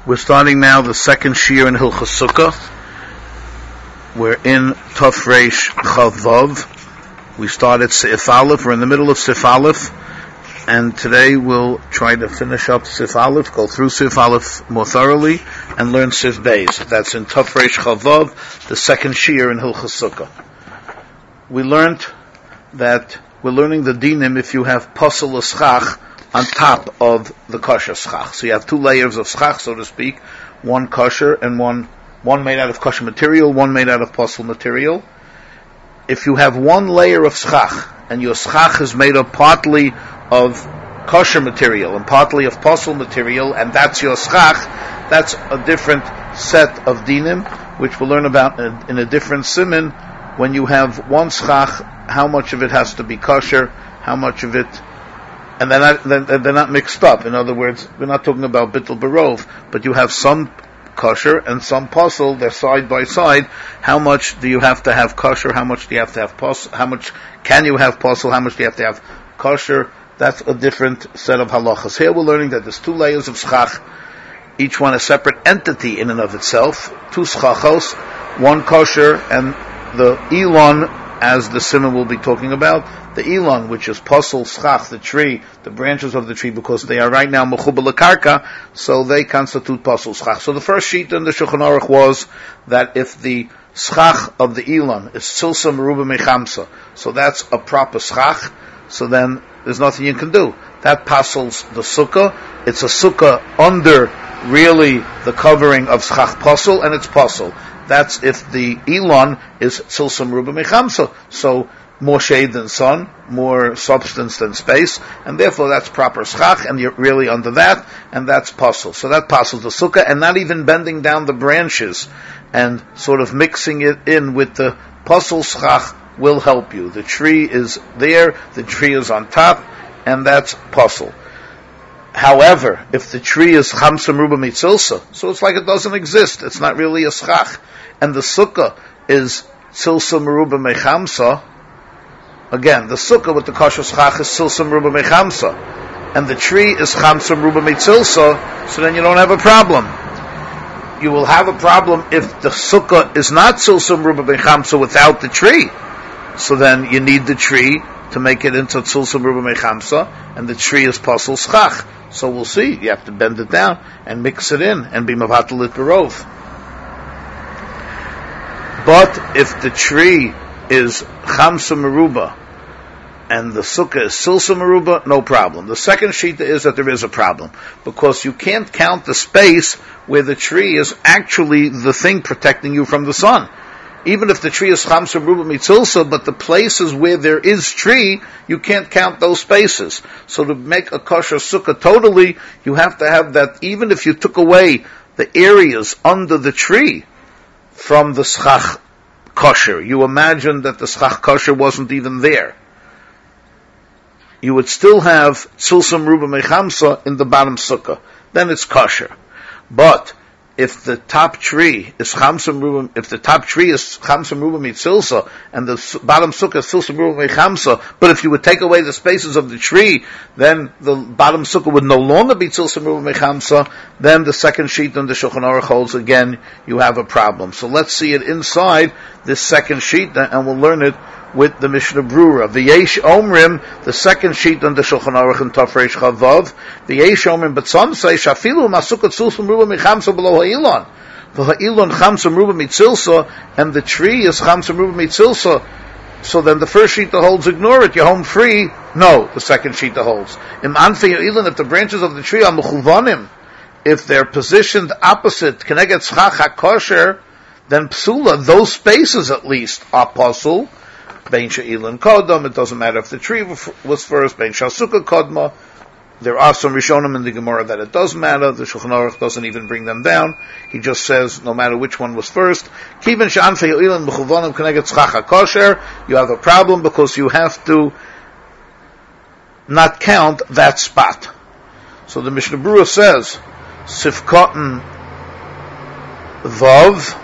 We're starting now the second shiur in Hilchos Sukkah. We're in Tov Reish Chav Vav. We started Sif Aleph. We're in the middle of Sif Aleph, and today we'll try to finish up Sif Aleph, go through Sif Aleph more thoroughly, and learn Sif Beis. That's in Tov Reish Chav Vav, the second shiur in Hilchos Sukkah. We learned that we're learning the dinim if you have pasal schach on top of the kosher schach. So you have two layers of schach, so to speak, one kosher and one made out of kosher material, one made out of pasal material. If you have one layer of schach, and your schach is made up partly of kosher material and partly of pasal material, and that's your schach, that's a different set of dinim, which we'll learn about in a different siman. When you have one schach, how much of it has to be kosher, how much of it, and they're not mixed up. In other words, we're not talking about bittul barov, but you have some kosher and some pasal, they're side by side. How much do you have to have kosher? How much do you have to have pasal? How much can you have pasal? How much do you have to have kosher? That's a different set of halachas. Here we're learning that there's two layers of schach, each one a separate entity in and of itself, two schachos, one kosher and the elon, as the siman will be talking about, the elon, which is pasal schach, the tree, the branches of the tree, because they are right now mechubal lekarka, so they constitute pasal schach. So the first sheet in the Shulchan Aruch was that if the schach of the elon is tzilsa meruba mechamsa, so that's a proper schach, so then there's nothing you can do. That pasals the sukkah. It's a sukkah under really the covering of schach pasal, and it's pasal. That's if the elon is tzilsa meruba mechamsa, so more shade than sun, more substance than space, and therefore that's proper schach, and you're really under that, and that's pasal. So that pasals the sukkah, and not even bending down the branches and sort of mixing it in with the pasal schach will help you. The tree is there, the tree is on top, and that's pasal. However, if the tree is chamsa meruba mitzilsa, so it's like it doesn't exist, it's not really a schach, and the sukkah is tzilsa meruba mechamsa, again, the sukkah with the kosher schach is tzilsa meruba mechamsa, and the tree is chamsa meruba mitzilsa, so then you don't have a problem. You will have a problem if the sukkah is not tzilsa meruba mechamsa without the tree, so then you need the tree to make it into tzilsa meruba mechamsa, and the tree is pasal schach. So we'll see. You have to bend it down and mix it in and be mavatal it barov. But if the tree is chamsa meruba and the sukkah is tzilsa meruba, no problem. The second shita is that there is a problem, because you can't count the space where the tree is actually the thing protecting you from the sun. Even if the tree is chamsa meruba mitzilsa, but the places where there is tree, you can't count those spaces. So to make a kosher sukkah totally, you have to have that, even if you took away the areas under the tree from the schach kosher, you imagine that the schach kosher wasn't even there, you would still have tzilsa meruba mechamsa in the bottom sukkah. Then it's kosher. But if the top tree is chamsa meruba, mitzilsa, and the bottom sukkah is tzilsa meruba mechamsa, but if you would take away the spaces of the tree, then the bottom sukkah would no longer be tzilsa meruba mechamsa. Then the second sheet on the Shulchan Aruch holds again, you have a problem. So let's see it inside this second sheet, and we'll learn it with the Mishnah Brura. The Yesh Omrim, the second sheet on the Shulchan Aruch in Tov Reish Chav Vav, the Yesh Omrim, but some say, Shafilu masukah tzilsa meruba mechamsa below ha'ilon. The ha'ilon chamsa meruba mitzilsa, and the tree is chamsa meruba mitzilsa. So then the first sheet that holds, ignore it, you're home free. No, the second sheet that holds. Im anfei ha'ilon, if the branches of the tree are mechuvanim, if they're positioned opposite, keneged schach hakosher, then psula, those spaces at least are pasul. Bein she'ilon kodam, it doesn't matter if the tree was first, bein she'asukah kodma. There are some Rishonim in the Gemara that it does matter. The Shulchan Aruch doesn't even bring them down. He just says, no matter which one was first, Kiven she'anfei ha'ilon mechuvanim keneged schach hakosher, you have a problem because you have to not count that spot. So the Mishnah Brura says, Sifkoten Vav,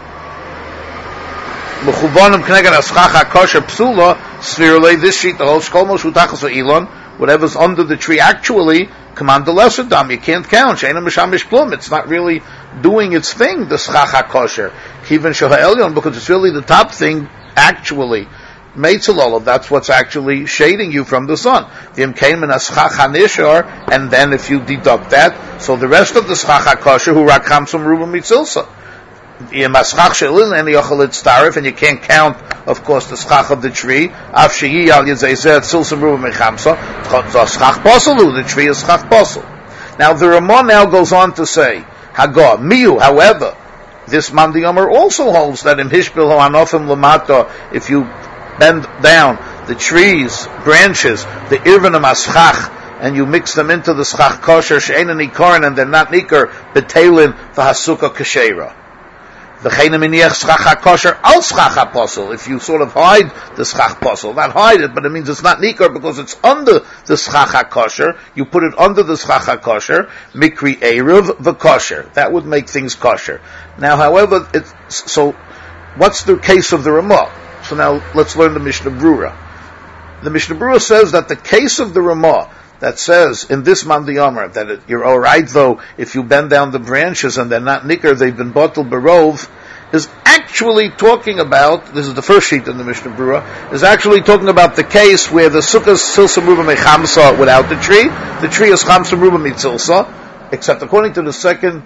Mechuvanim Kneged Aschach HaKosher Psula, Svirle, this sheet, the whole Shkolmo Shutachas Elon, whatever's under the tree actually, command the lesser dam. You can't count. She'ena mishamish plum. It's not really doing its thing, the schach hakosher. Kiven sheha elyon, because it's really the top thing, actually. Meitzalol, that's what's actually shading you from the sun. And then if you deduct that, so the rest of the schach hakosher, who rakam some ruba mitzilsa. And you can't count, of course, the schach of the tree. The tree is schach posel. Now the Ramah now goes on to say, Hagah, miu, however, this Mandiyamar also holds that in Hishbil Ho'anofim Lamata, if you bend down the trees, branches, the irvanim aschach, and you mix them into the schach kosher, she'ena nikorin, and they're not nikor, betelin v'hasuka kashera. If you sort of hide the schach posel, not hide it, but it means it's not nikor because it's under the schach kosher. You put it under the schach kosher, mikri eruv v'kosher. That would make things kosher. Now, however, so what's the case of the Ramah? So now let's learn the Mishnah Brura. The Mishnah Brura says that the case of the Ramah that says in this Mandiyamar that you're all right though if you bend down the branches and they're not nikor, they've been bottled barov, is actually talking about, this is the first sheet in the Mishnah Brura, is actually talking about the case where the sukkah is silsa ruba mechamsa without the tree is chamsa ruba mitzilsa, except according to the second,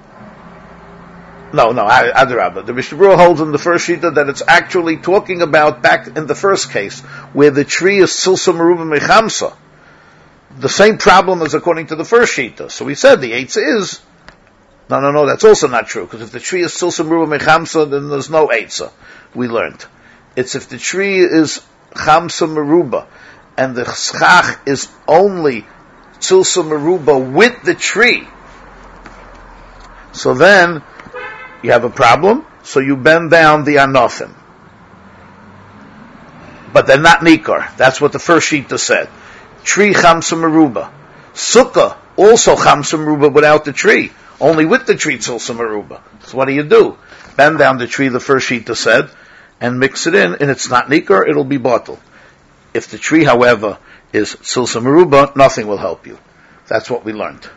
Adarabah. The Mishnah Brura holds in the first shita that it's actually talking about back in the first case where the tree is silsa ruba mechamsa. The same problem as according to the first shita. So we said the eitz is, no, that's also not true, because if the tree is silsa meruba mechamsa, then there's no eitza. We learned. It's if the tree is chamsa meruba, and the schach is only silsa meruba with the tree, so then you have a problem, so you bend down the anofim. But they're not nikar. That's what the first shita said. Tree chamsa meruba. Sukkah, also chamsa meruba without the tree. Only with the tree tzilsa meruba. So what do? Bend down the tree, the first shita said, and mix it in, and it's not nikar, it'll be bottled. If the tree, however, is tzilsa meruba, nothing will help you. That's what we learned.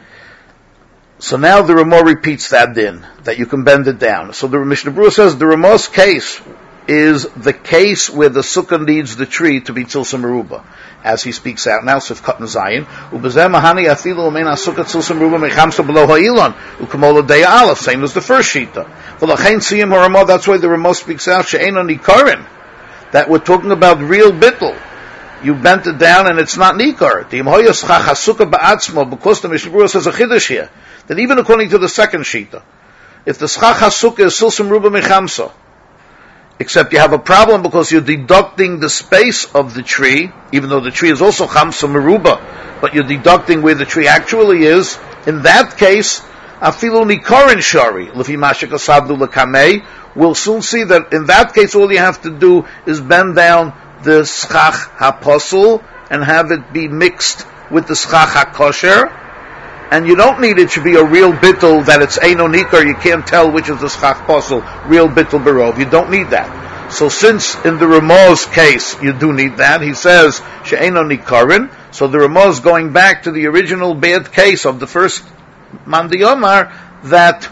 So now the Ramah repeats that din, that you can bend it down. So the Mishnah Brura says the Ramah's case is the case where the sukkah needs the tree to be tzilsa meruba. As he speaks out now, Sif Katan Zayin, Ubezeh Mahani Afilu Umein Asukah Tzilsa Meruba Mechamsa Below Ha'ilon, Ukamola Deya Aleph, same as the first Shita. V'lachein Siyim HaRamah, that's why the Ramah speaks out, She'ena Nikarin, that we're talking about real bittul. You bent it down and it's not Nikar. Dim Hoya Schach HaSukah Ba'atzmo, because the Mishnah Brura says a Chiddush here, that even according to the second Shita, if the Schach HaSukah is Tzilsa Meruba Mechamsa, except you have a problem because you're deducting the space of the tree, even though the tree is also chamsa meruba, but you're deducting where the tree actually is. In that case, afilu nikorin shari, lefi mashik asabdu lekamei, we'll soon see that in that case all you have to do is bend down the schach haposel and have it be mixed with the schach hakosher, and you don't need it to be a real bittul that it's eino nikar, you can't tell which is the schach posel, real bittul barov. You don't need that. So since in the Ramah's case you do need that, he says she'eino nikarin. So the Ramah is going back to the original bad case of the first Mandiyomar that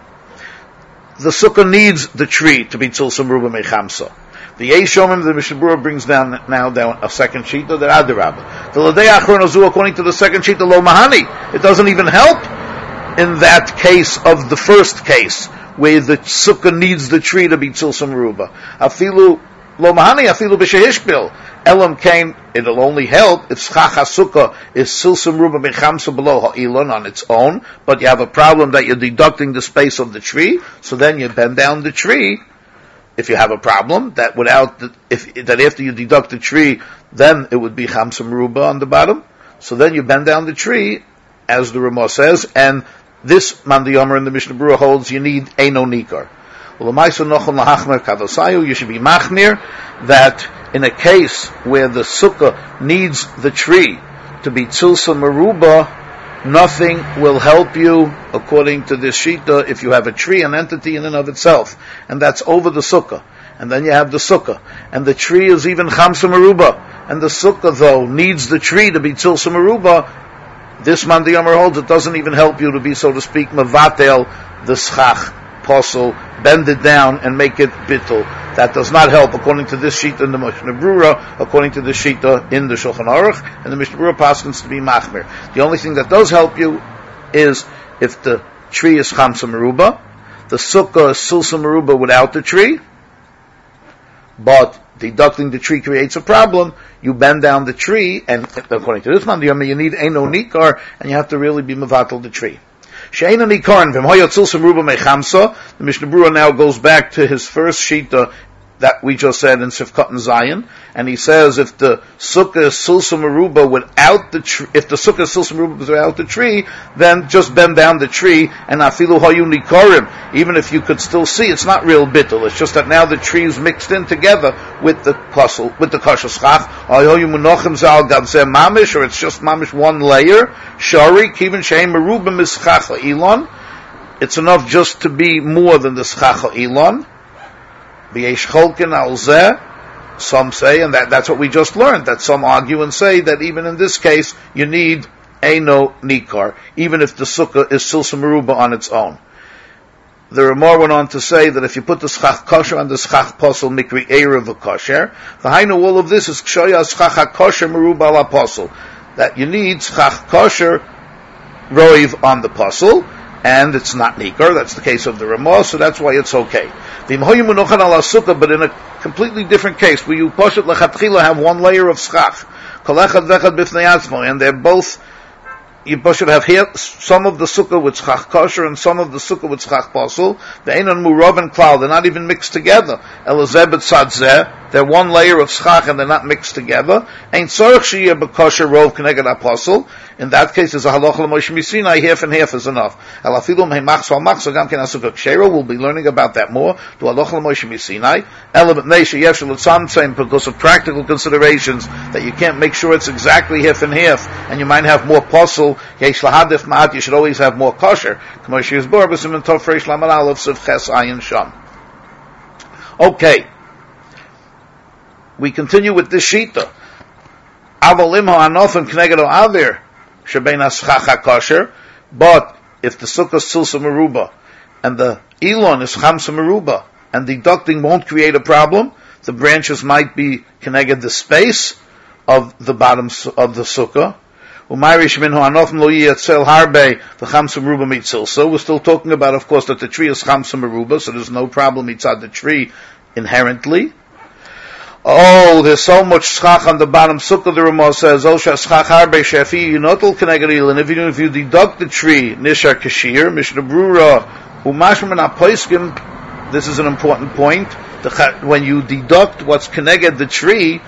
the sukkah needs the tree to be tzilsa meruba mechamsa. The Yeshomim, the Mishnah Brura brings down a second shita, the Adarabah. The Ladei Achron Azu, according to the second shita, Lo Mahani. It doesn't even help in that case of the first case, where the sukkah needs the tree to be tzilsa meruba. Afilu Lo Mahani, afilu b'shehishbil. Elam Kain, it'll only help if schach ha-sukkah is tzilsa meruba mechamsa below ha'ilon on its own, but you have a problem that you're deducting the space of the tree, so then you bend down the tree. If you have a problem that after you deduct the tree, then it would be chamsa meruba on the bottom. So then you bend down the tree, as the Ramah says, and this Mandiyomar in the Mishnah Brura holds you need eino nikar. You should be machmir that in a case where the sukkah needs the tree to be tzilsa meruba, nothing will help you, according to this shita, if you have a tree, an entity in and of itself, and that's over the sukkah, and then you have the sukkah, and the tree is even chamsa meruba, and the sukkah though needs the tree to be tzilsa meruba, This man the Yomer holds it doesn't even help you to be, so to speak, mevatel the schach posel, bend it down and make it bittul. That does not help according to this sheet in the Mishnah Brura, according to the shita in the Shulchan Aruch, and the Mishnah Brura paskins to be machmir. The only thing that does help you is if the tree is chamsa meruba, the sukkah is sulsa meruba without the tree, but deducting the tree creates a problem. You bend down the tree, and according to this man, you need eno nikar, and you have to really be mevatel the tree. She'ena nikarin v'mhoyot sulsa meruba mechamsa. The Mishnah Brura now goes back to his first shita that we just said in Sifkat and Zion, and he says if the sukkah is sulsa meruba without the tree, then just bend down the tree, and afilu hayu nikarim, even if you could still see, it's not real bittul. It's just that now the tree is mixed in together with the puzzle, with the kasha schach. Hayu munochem zal gavzeh mamish, or it's just mamish one layer. Shari kivin sheim meruba mischacha ilon. It's enough just to be more than the schacha ilon. Some say, and that's what we just learned, that some argue and say that even in this case you need Eino Nikar, even if the sukkah is Silsa Meruba on its own. The Ramah went on to say that if you put the Schach Kosher on the Schach Posel Mikri Erev Kosher, the Hainu, all of this is Kshoya Schach Kosher Meruba la Posel, that you need Schach Kosher Roiv on the Posel, and it's not Nikar. That's the case of the Ramah, so that's why it's okay. But in a completely different case, where you poshet lechatchila have one layer of schach, and they're both, you poshet have here some of the sukkah with schach kosher and some of the sukkah with schach posel. They ain't on murav and klal; they're not even mixed together. Elazeh b'tzadzeh, they're one layer of schach and they're not mixed together. Ain't tzorich sheyeh b'kosher rov k'neged apostle. In that case, there's a halacha l'Moshe Misinai, half and half is enough. We'll be learning about that more. Do halacha l'Moshe Misinai, because of practical considerations, that you can't make sure it's exactly half and half, and you might have more posel, you should always have more kosher. Okay. We continue with this shita. But if the sukkah is sulsa meruba and the elon is chamsa meruba and deducting won't create a problem, the branches might be connected the space of the bottom of the sukkah. We're still talking about, of course, that the tree is chamsa meruba, so there's no problem inside the tree inherently. Oh, there's so much schach on the bottom sukkah, the Ramah says, and if you deduct the tree, nishar kashir, Mishnah Brura, this is an important point, when you deduct what's connected the tree,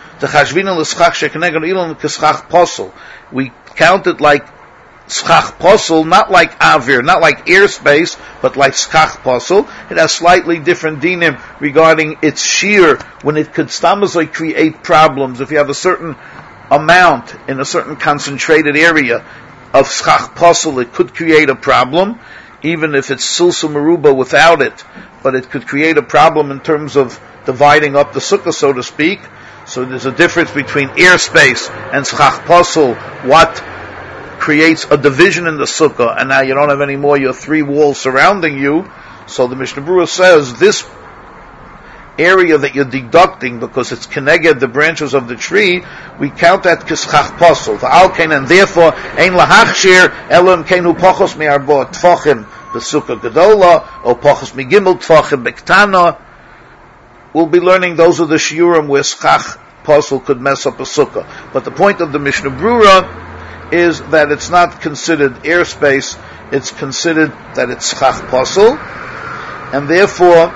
we count it like schach posel, not like avir, not like airspace, but like schach posel. It has slightly different dinim regarding its shear, when it could stamazoi create problems. If you have a certain amount in a certain concentrated area of schach posel, it could create a problem, even if it's sulsa meruba without it, but it could create a problem in terms of dividing up the sukkah, so to speak. So there's a difference between airspace and schach posel, what creates a division in the sukkah, and now you don't have any more your three walls surrounding you. So the Mishnah Brura says this area that you're deducting because it's connected the branches of the tree, we count that kischach posel. And therefore, ein lahachshir elam keinu pochos mi'arbo tfachim b'sukkah gedola or pochos migimel tfachim b'ktana. We'll be learning those are the shiurim where schach posel could mess up a sukkah. But the point of the Mishnah Brura is that it's not considered airspace, it's considered that it's schach posel, and therefore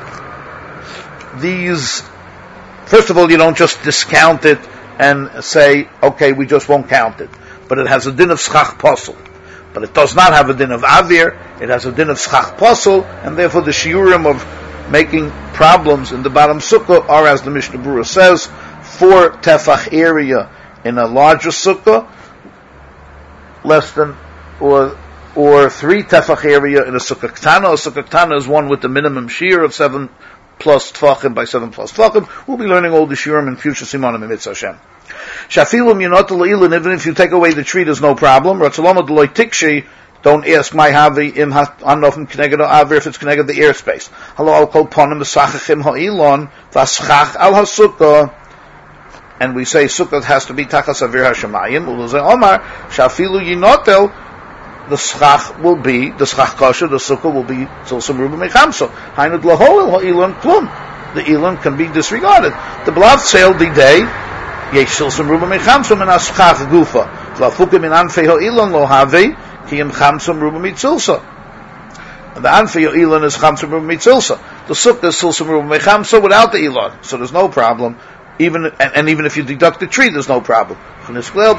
these, first of all, you don't just discount it and say, okay, we just won't count it, but it has a din of schach posel, but it does not have a din of avir, it has a din of schach posel, and therefore the shiurim of making problems in the bottom sukkah are, as the Mishnah Brura says, 4 tefach area in a larger sukkah, less than or 3 tefach area in a sukkah ktana. A sukkah ktana is one with the minimum shear of 7 plus tfachim by 7 plus tfachim. We'll be learning all the shiurim in future simanim in Mitzvah Hashem. Shafilum yinotel le'ilan, even if you take away the tree, there's no problem. Ratzalama deloy tikshi, don't ask my havi im hanofim kneged avir if it's kneged the airspace. Hello, I'll call ponim besachachim ha'ilon vaschach al hasukkah. And we say sukkah has to be tachas avir hashemayim. Uluzay omar shafilu yinotel, the schach will be the schach kosher. The sukkah will be tzilsum ruba mechamso. Hainu dlahoel ha'ilon klum. The ilon can be disregarded. The blav sale the day yesh tzilsum ruba mechamso min aschach gufa. Tlafukim in anfei ha'ilon lo havi kiyim chamsum ruba mitzilsa. The anfei ha'ilon is chamsum ruba mitzilsa. The sukkah is tzilsum ruba mechamso without the ilon, so there's no problem. Even if you deduct the tree, there's no problem. We go on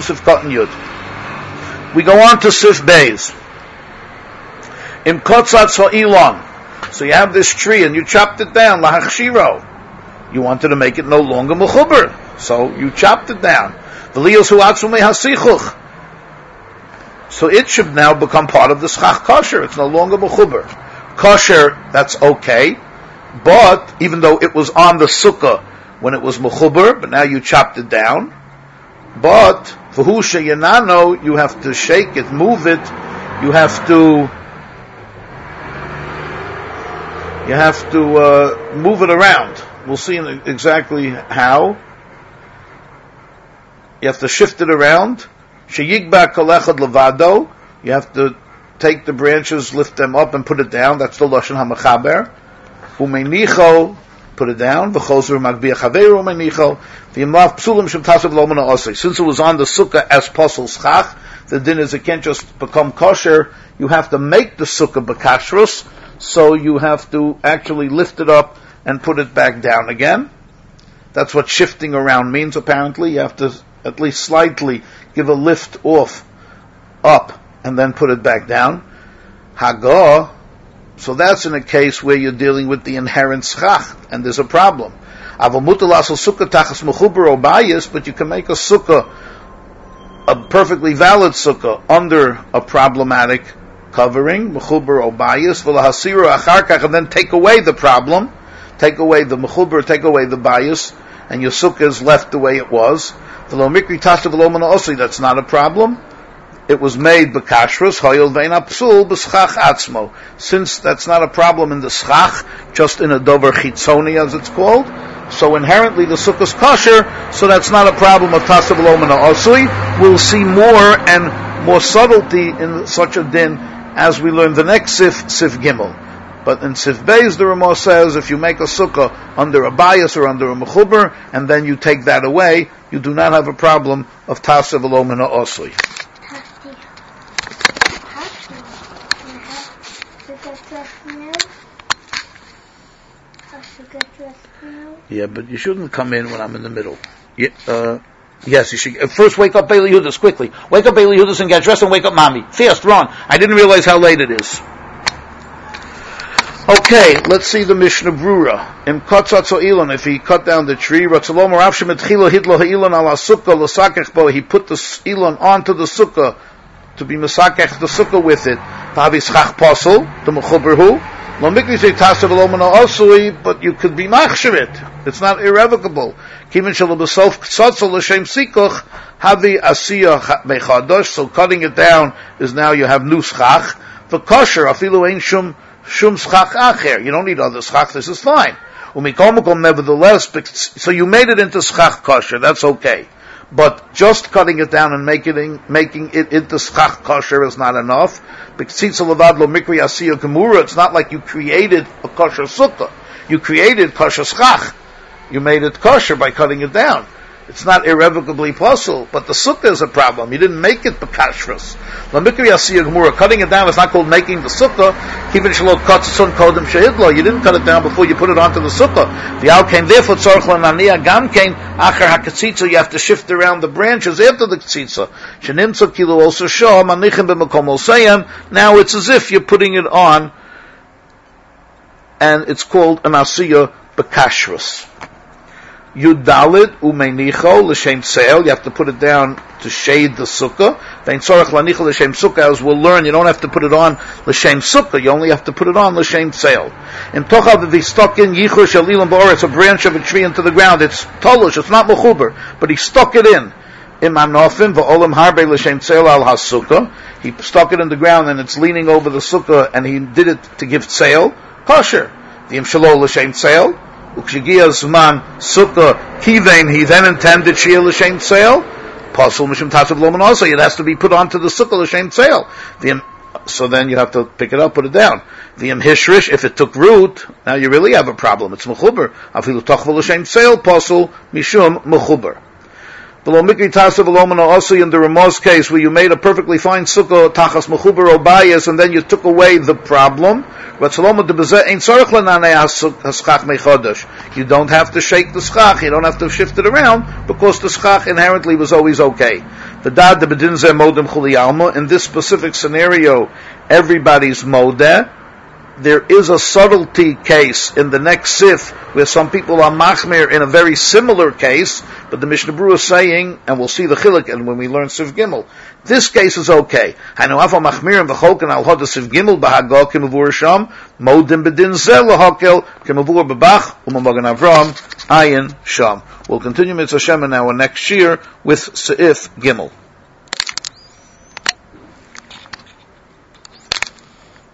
to Sif Beis. Im kotzatz ha'ilon. So you have this tree and you chopped it down, lahachshiro. You wanted to make it no longer mechuber, so you chopped it down. V'liyos hu'atzu mehasichuch. So it should now become part of the schach kosher. It's no longer mechuber. Kosher, that's okay, but even though it was on the sukkah when it was mechuber, but now you chopped it down. But v'hu sheyanano, you have to shake it, move it. You have to move it around. We'll see exactly how. You have to shift it around. Sheyigba kolechad levado. You have to take the branches, lift them up, and put it down. That's the lashon hamachaber. Umeinicho. Put it down. V'chozer magbiya chaveru umeinicho. V'yimlav psulim shem tasav lo mana osei. Since it was on the sukkah as posel schach, the din is it can't just become kosher. You have to make the sukkah bekashrus. So you have to actually lift it up and put it back down again. That's what shifting around means, apparently. You have to at least slightly give a lift off, up, and then put it back down. Hagah, so that's in a case where you're dealing with the inherent schach, and there's a problem. But you can make a sukkah, a perfectly valid sukkah, under a problematic covering, mechuber or bias, and then take away the problem, take away the mechuber, take away the bias, and your sukkah is left the way it was. That's not a problem. It was made b'kashrus, hoyel ve'ena psul b'schach atzmo. Since that's not a problem in the schach, just in a dover chitzoni as it's called, so inherently the sukkah is kosher, so that's not a problem of tasav lomana osui. We'll see more and more subtlety in such a din as we learn the next Sif Gimel. But in Sif Beis, the Ramah says, if you make a sukkah under a bias or under a mechuber, and then you take that away, you do not have a problem of tasav lomana osui. Yeah, but you shouldn't come in when I'm in the middle. Yes, you should. First, wake up Bailey Hudas quickly. Wake up Bailey Hudas and get dressed and wake up Mommy. Fast, run. I didn't realize how late it is. Okay, let's see the Mishnah Brura. Im kotzatz ha'ilon, if he cut down the tree, Ratzalom Rav shemetchilo hitlo ha'ilon ala sukkah l'sakech bo, he put the ilon onto the sukkah to be mesakech the sukkah with it. Tavi schach posel, the mechuber hu. Lo mikri say tasav lo mana osui, but you could be machsher it. It's not irrevocable. Kimin shelo b'sof k'tzotzel l'shem sikoch havi asiya mechadosh. So cutting it down is now you have new schach. For kosher afilu ein shum schach acher. You don't need other schach. This is fine. Umikomakom nevertheless. So you made it into schach kosher. That's okay. But just cutting it down and making it into schach kosher is not enough. It's not like you created a kosher sukkah. You created kosher schach. You made it kosher by cutting it down. It's not irrevocably possible, but the sukkah is a problem. You didn't make it b'kashrus. Cutting it down is not called making the sukkah. You didn't cut it down before you put it onto the sukkah. You have to shift around the branches after the k'tzitza. Now it's as if you're putting it on, and it's called an asiyah b'kashrus. Yudalit umeinicho l'shem seil. You have to put it down to shade the sukkah. Vein tzorach lanicho l'shem sukkah. As we'll learn, you don't have to put it on l'shem sukkah. You only have to put it on l'shem seil. In tochav, if he stuck in yichur shalilim ba'or, it's a branch of a tree into the ground. It's tolush. It's not mechuber, but he stuck it in. imanofin v'olam harbe l'shem tzeil al hasukah. He stuck it in the ground and it's leaning over the sukkah, and he did it to give tzeil. Kosher. V'im shelo l'shem tzeil. Ukshigia zman sukkah kivein. He then intended shia l'shem tzeil. Pasul mishum tasav loman also. It has to be put onto the sukkah l'shem tzeil. So then you have to pick it up, put it down. V'im hishrish, if it took root, now you really have a problem. It's mechuber. Afilu tachva l'shem tzeil, pasul mishum mechuber. Below mikri tasav lomana also in the Ramaz case where you made a perfectly fine sukkah tachas mechuber obayas and then you took away the problem. You don't have to shake the schach, you don't have to shift it around, because the schach inherently was always okay. In this specific scenario, everybody's modeh. There is a subtlety case in the next sif where some people are machmir in a very similar case, but the Mishnah Berurah is saying, and we'll see the chiluk, and when we learn sif gimel, this case is okay. Hainu afa machmirim v'choken al hoda sif gimel b'hagol k'mavur sham modim bedin zel l'hokel k'mavur b'bach u'mamogan avram ayin sham. We'll continue Mitzvah Shem in our next year with Seif Gimel.